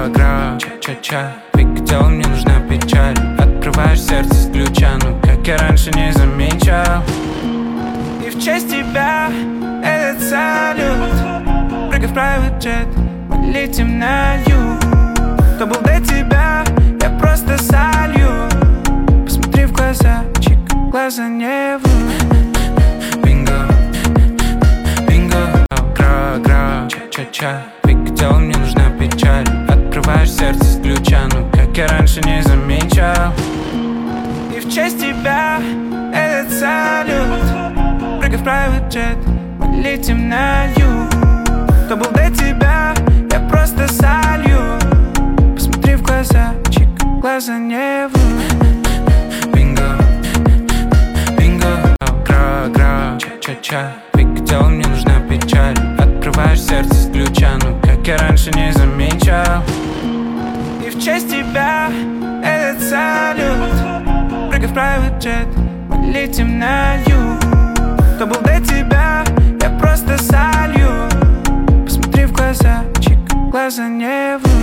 Ча-ча-ча, прикатила, мне нужна печаль. Открываешь сердце с ключа, ну как я раньше не замечал. И в честь тебя этот салют. Прыгай в private jet, мы летим на юг. Кто был до тебя, я просто солью. Посмотри в глаза, чик, глаза не врут. Бинго, бинго, гра-гра, ча-ча-ча, прикатила, мне нужна печаль. Открываешь сердце с ключа, ну как я раньше не замечал. И в честь тебя этот салют. Прыгай в private jet, мы летим на юг. Кто был до тебя, я просто солью. Посмотри в глаза, чик, глаза не врут. Бинго, бинго, гра-гра, ча-ча-ча, прикатила, мне нужна печаль. Открываешь сердце с ключа, ну как я раньше не замечал. И в честь тебя этот салют. Прыгай в private jet, мы летим на юг. Кто был до тебя, я просто солью. Посмотри в глаза, чик, глаза не врут.